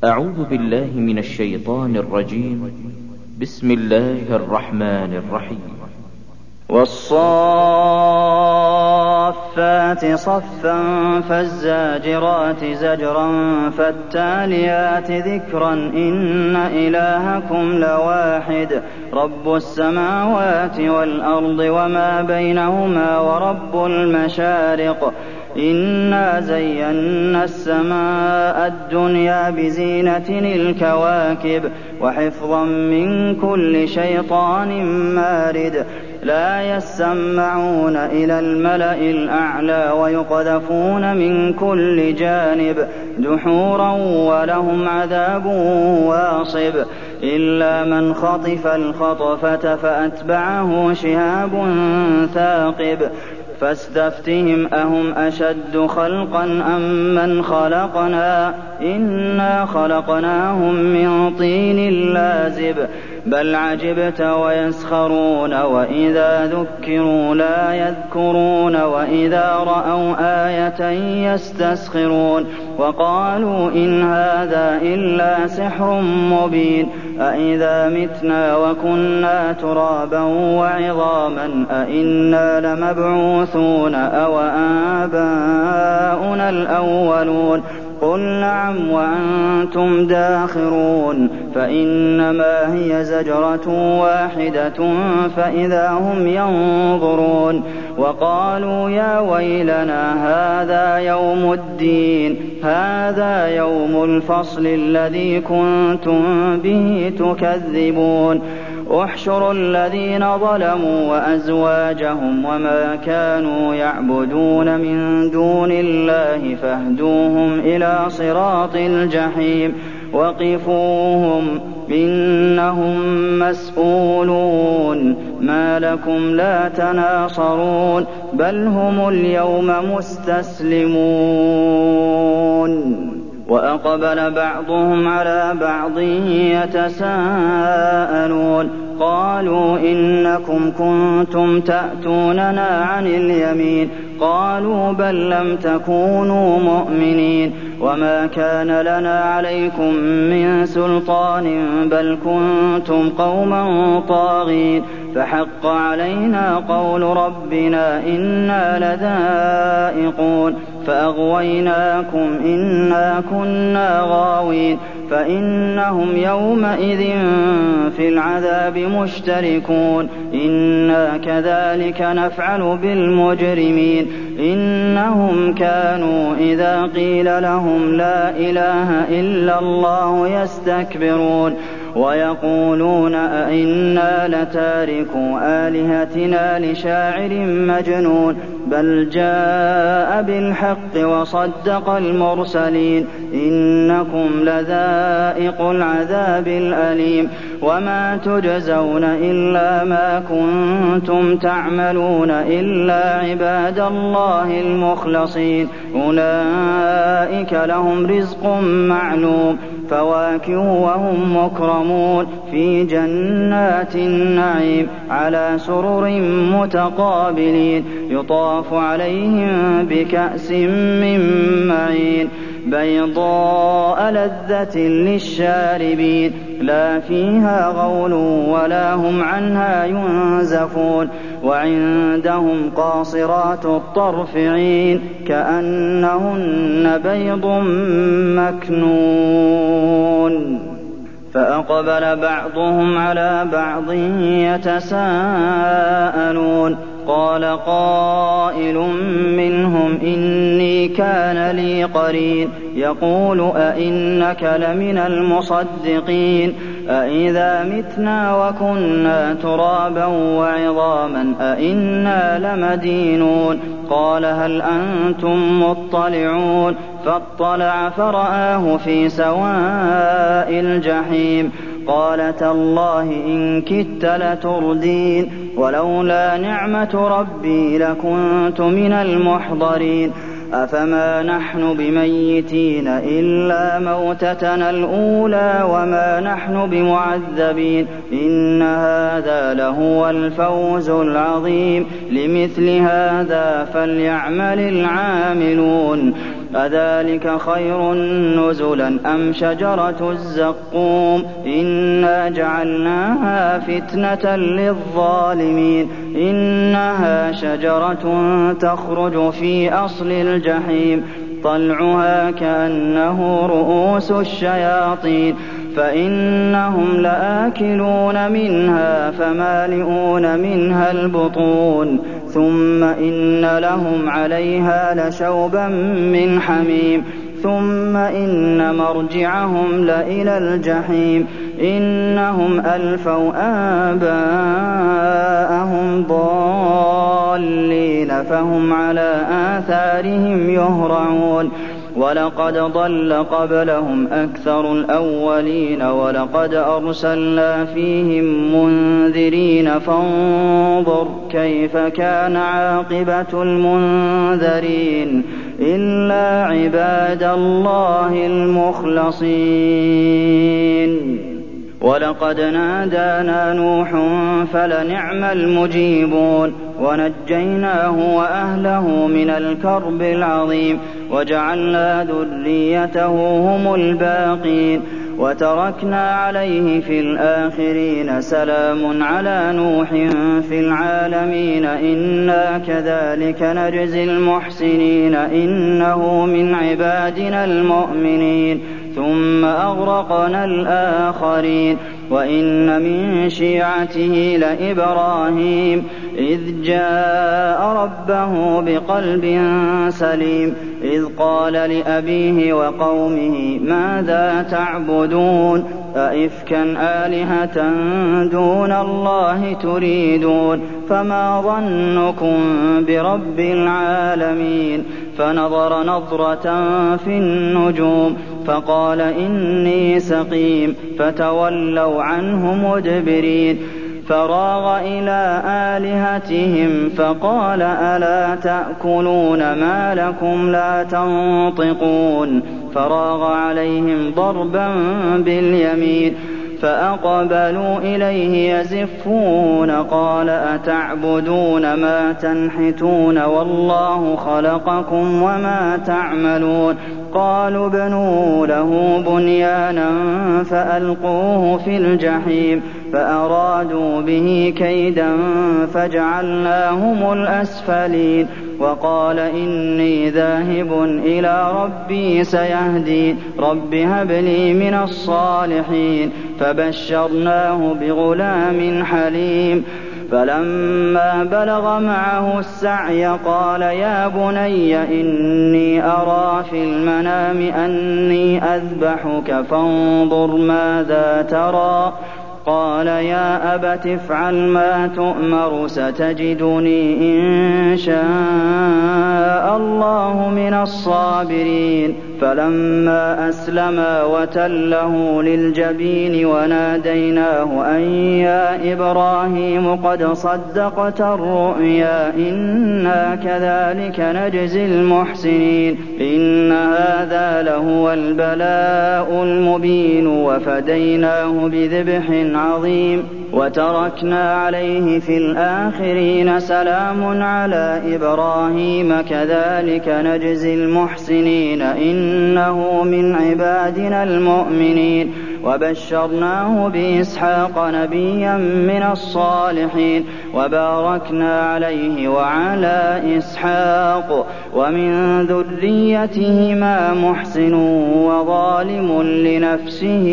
أعوذ بالله من الشيطان الرجيم. بسم الله الرحمن الرحيم. والصافات صفا فالزاجرات زجرا فالتاليات ذكرا إن إلهكم لواحد رب السماوات والأرض وما بينهما ورب المشارق إنا زينا السماء الدنيا بزينة الكواكب وحفظا من كل شيطان مارد لا يسمعون إلى الملأ الأعلى ويقذفون من كل جانب دحورا ولهم عذاب واصب إلا من خطف الخطفة فأتبعه شهاب ثاقب فاستفتهم أهم أشد خلقا أم من خلقنا إنا خلقناهم من طين لازب بل عجبت ويسخرون وإذا ذكروا لا يذكرون وإذا رأوا آية يستسخرون وقالوا إن هذا إلا سحر مبين أإذا متنا وكنا ترابا وعظاما أإنا لمبعوثون أو آباؤنا الأولون قل نعم وأنتم داخرون فإنما هي زجرة واحدة فإذا هم ينظرون وقالوا يا ويلنا هذا يوم الدين هذا يوم الفصل الذي كنتم به تكذبون احشروا الذين ظلموا وأزواجهم وما كانوا يعبدون من دون الله فاهدوهم إلى صراط الجحيم وقفوهم إنهم مسؤولون ما لكم لا تناصرون بل هم اليوم مستسلمون وأقبل بعضهم على بعض يتساءلون قالوا إنكم كنتم تأتوننا عن اليمين قالوا بل لم تكونوا مؤمنين وما كان لنا عليكم من سلطان بل كنتم قوما طاغين فحق علينا قول ربنا إنا لذائقون فأغويناكم إنا كنا غاوين فإنهم يومئذ في العذاب مشتركون إنا كذلك نفعل بالمجرمين إنهم كانوا إذا قيل لهم لا إله إلا الله يستكبرون ويقولون أئنا لتاركو آلهتنا لشاعر مجنون بل جاء بالحق وصدق المرسلين إنكم لذائق العذاب الأليم وما تجزون إلا ما كنتم تعملون إلا عباد الله المخلصين أولئك لهم رزق معلوم فواكه وهم مكرمون في جنات النعيم على سرر متقابلين يطاف عليهم بكأس من معين بيضاء لذة للشاربين لا فيها غول ولا هم عنها ينزفون وعندهم قاصرات الطرف عين كأنهن بيض مكنون فأقبل بعضهم على بعض يتساءلون قال قائل منهم إني كان لي قرين يقول أئنك لمن المصدقين أئذا متنا وكنا ترابا وعظاما أئنا لمدينون قال هل أنتم مطلعون فاطلع فرآه في سواء الجحيم قال تالله إن كدت لتردين ولولا نعمة ربي لكنت من المحضرين أفما نحن بميتين إلا موتتنا الأولى وما نحن بمعذبين إن هذا لهو الفوز العظيم لمثل هذا فليعمل العاملون أذلك خير نزلا أم شجرة الزقوم إنا جعلناها فتنة للظالمين إنها شجرة تخرج في أصل الجحيم طلعها كأنه رؤوس الشياطين فإنهم لآكلون منها فمالئون منها البطون ثم إن لهم عليها لشوبا من حميم ثم إن مرجعهم لإلى الجحيم إنهم ألفوا آباءهم ضالين فهم على آثارهم يهرعون ولقد ضل قبلهم أكثر الأولين ولقد أرسلنا فيهم منذرين فانظر كيف كان عاقبة المنذرين إلا عباد الله المخلصين ولقد نادانا نوح فلنعم المجيبون ونجيناه وأهله من الكرب العظيم وجعلنا ذريته هم الباقين وتركنا عليه في الآخرين سلام على نوح في العالمين إنا كذلك نجزي المحسنين إنه من عبادنا المؤمنين ثم أغرقنا الآخرين وإن من شيعته لإبراهيم إذ جاء ربه بقلب سليم إذ قال لأبيه وقومه ماذا تعبدون أئفكا آلهة دون الله تريدون فما ظنكم برب العالمين فنظر نظرة في النجوم فقال إني سقيم فتولوا عنه مدبرين فراغ إلى آلهتهم فقال ألا تأكلون ما لكم لا تنطقون فراغ عليهم ضربا باليمين فأقبلوا إليه يزفون قال أتعبدون ما تنحتون والله خلقكم وما تعملون قالوا ابنوا له بنيانا فألقوه في الجحيم فأرادوا به كيدا فجعلناهم الأسفلين وقال إني ذاهب إلى ربي سيهدين رب هب لي من الصالحين فبشرناه بغلام حليم فلما بلغ معه السعي قال يا بني إني أرى في المنام أني أذبحك فانظر ماذا ترى قال يا أبت افعل ما تؤمر ستجدني إن شاء الله من الصابرين فلما أسلما وتله للجبين وناديناه أن يا إبراهيم قد صدقت الرؤيا إنا كذلك نجزي المحسنين إن هذا لهو البلاء المبين وفديناه بذبح عظيم وتركنا عليه في الآخرين سلام على إبراهيم كذلك نجزي المحسنين إنه من عبادنا المؤمنين وبشرناه بإسحاق نبيا من الصالحين وباركنا عليه وعلى إسحاق ومن ذريتهما محسن وظالم لنفسه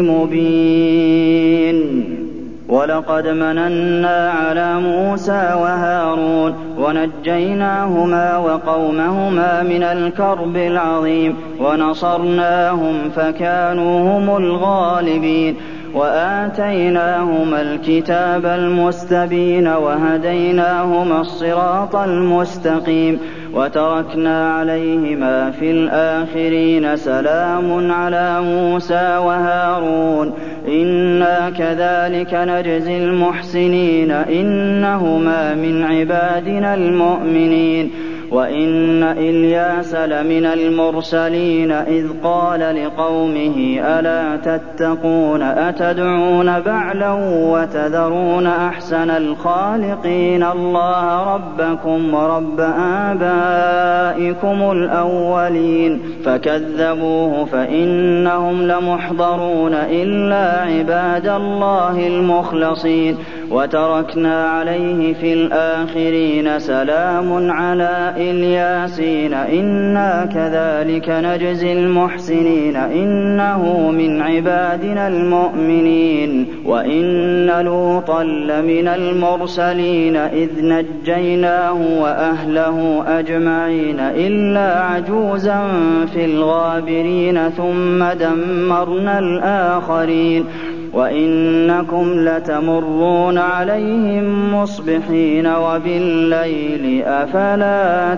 مبين ولقد مننا على موسى وهارون ونجيناهما وقومهما من الكرب العظيم ونصرناهم فكانوا هم الغالبين وآتيناهما الكتاب المستبين وهديناهما الصراط المستقيم وتركنا عليهما في الآخرين سلام على موسى وهارون إنا كذلك نجزي المحسنين إنهما من عبادنا المؤمنين وَإِنَّ إِلْيَاسَ لَمِنَ الْمُرْسَلِينَ إِذْ قَالَ لِقَوْمِهِ أَلَا تَتَّقُونَ أَتَدْعُونَ بَعْلًا وَتَذَرُونَ أَحْسَنَ الْخَالِقِينَ اللَّهَ رَبَّكُمْ وَرَبَّ آبَائِكُمُ الْأَوَّلِينَ فَكَذَّبُوهُ فَإِنَّهُمْ لَمُحْضَرُونَ إِلَّا عِبَادَ اللَّهِ الْمُخْلَصِينَ وَتَرَكْنَا عَلَيْهِ فِي الْآخِرِينَ سَلَامٌ عَلَىٰ الْيَاسِينَ إِنَّا كَذَٰلِكَ نَجْزِي الْمُحْسِنِينَ إِنَّهُ مِنْ عِبَادِنَا الْمُؤْمِنِينَ وَإِنَّ لُوطًا لَّمِنَ الْمُرْسَلِينَ إِذْ نَجَّيْنَاهُ وَأَهْلَهُ أَجْمَعِينَ إِلَّا عَجُوزًا فِي الْغَابِرِينَ ثُمَّ دَمَّرْنَا الْآخَرِينَ وَإِنَّكُمْ لَتَمُرُّونَ عَلَيْهِم مُّصْبِحِينَ وَبِاللَّيْلِ ۗ أَفَلَا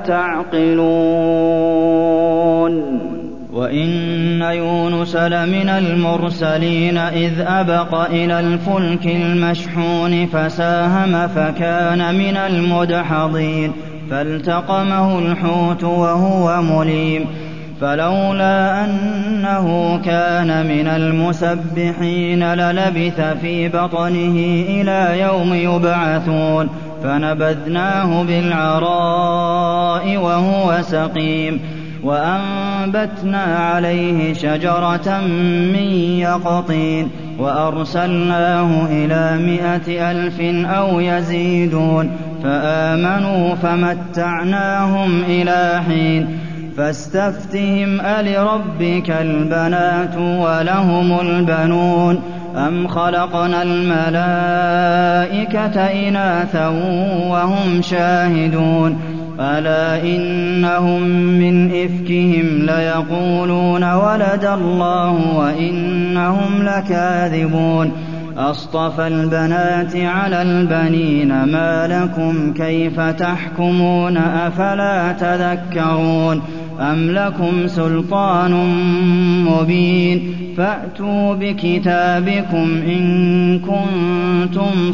تَعْقِلُونَ وَإِنَّ يُونُسَ لَمِنَ الْمُرْسَلِينَ إِذْ أَبَقَ إِلَى الْفُلْكِ الْمَشْحُونِ فَسَاهَمَ فَكَانَ مِنَ الْمُدْحَضِينَ فَالْتَقَمَهُ الْحُوتُ وَهُوَ مُلِيمٌ فَلَوْلَا أَنَّهُ كَانَ مِنَ الْمُسَبِّحِينَ لَلَبِثَ فِي بَطْنِهِ إِلَىٰ يَوْمِ يُبْعَثُونَ فَنَبَذْنَاهُ بِالْعَرَاءِ وَهُوَ سَقِيمٌ وَأَنبَتْنَا عَلَيْهِ شَجَرَةً مِّن يَقْطِينٍ وَأَرْسَلْنَاهُ إِلَىٰ 100,000 أَوْ يَزِيدُونَ فَآمَنُوا فَمَتَّعْنَاهُمْ إِلَىٰ حِينٍ فَاسْتَفْتِهِمْ أَلِرَبِّكَ الْبَنَاتُ وَلَهُمُ الْبَنُونَ أَمْ خَلَقْنَا الْمَلَائِكَةَ إِنَاثًا وَهُمْ شَاهِدُونَ أَلَا إِنَّهُم مِّنْ إِفْكِهِمْ لَيَقُولُونَ وَلَدَ اللَّهُ وَإِنَّهُمْ لَكَاذِبُونَ أَصْطَفَى الْبَنَاتِ عَلَى الْبَنِينَ مَا لَكُمْ كَيْفَ تَحْكُمُونَ أَفَلَا تَذَكَّرُونَ أَمْ لَكُمْ سُلْطَانٌ مُّبِينٌ فَأْتُوا بِكِتَابِكُمْ إِن كُنتُمْ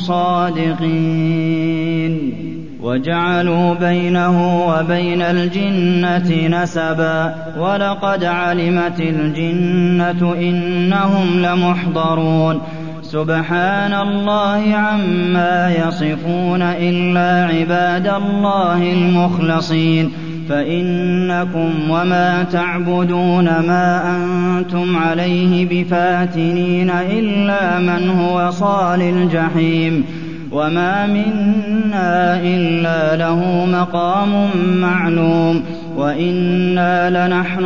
صَادِقِينَ وَجَعَلُوا بَيْنَهُ وَبَيْنَ الْجِنَّةِ نَسَبًا وَلَقَدْ عَلِمَتِ الْجِنَّةُ إِنَّهُمْ لَمُحْضَرُونَ سُبْحَانَ اللَّهِ عَمَّا يَصِفُونَ إِلَّا عِبَادَ اللَّهِ الْمُخْلَصِينَ فَإِنَّكُمْ وَمَا تَعْبُدُونَ مَا أَنتُمْ عَلَيْهِ بِفَاتِنِينَ إِلَّا مَنْ هُوَ صَالِ الْجَحِيمِ وَمَا مِنَّا إِلَّا لَهُ مَقَامٌ مَّعْلُومٌ وَإِنَّا لَنَحْنُ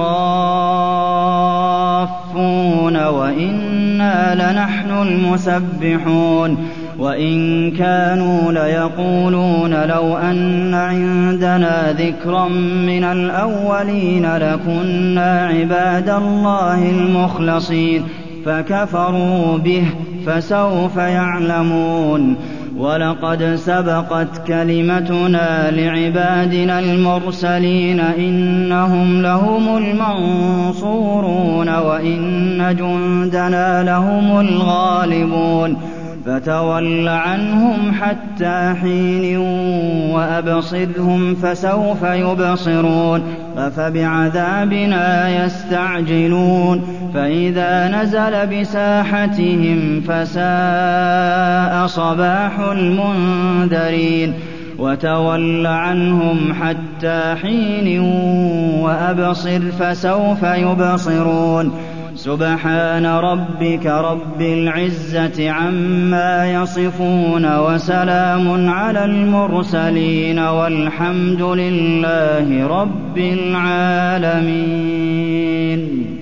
الصَّافُّونَ وَإِنَّا لَنَحْنُ الْمُسَبِّحُونَ وَإِن كَانُوا لَيَقُولُونَ لَوْ أَنَّ عِندَنَا ذِكْرًا مِّنَ الْأَوَّلِينَ لَكُنَّا عِبَادَ اللَّهِ الْمُخْلَصِينَ فَكَفَرُوا بِهِ فَسَوْفَ يَعْلَمُونَ وَلَقَدْ سَبَقَتْ كَلِمَتُنَا لِعِبَادِنَا الْمُرْسَلِينَ إِنَّهُمْ لَهُمُ الْمَنصُورُونَ وَإِنَّ جُندَنَا لَهُمُ الْغَالِبُونَ فَتَوَلَّ عَنْهُمْ حَتَّىٰ حِينٍ وَأَبْصِرْهُمْ فَسَوْفَ يُبْصِرُونَ أَفَبِعَذَابِنَا يَسْتَعْجِلُونَ فَإِذَا نَزَلَ بِسَاحَتِهِمْ فَسَاءَ صَبَاحُ الْمُنذَرِينَ وَتَوَلَّ عَنْهُمْ حَتَّىٰ حِينٍ وَأَبْصِرْ فَسَوْفَ يُبْصِرُونَ سُبْحَانَ رَبِّكَ رَبِّ الْعِزَّةِ عَمَّا يَصِفُونَ وَسَلَامٌ عَلَى الْمُرْسَلِينَ وَالْحَمْدُ لِلَّهِ رَبِّ الْعَالَمِينَ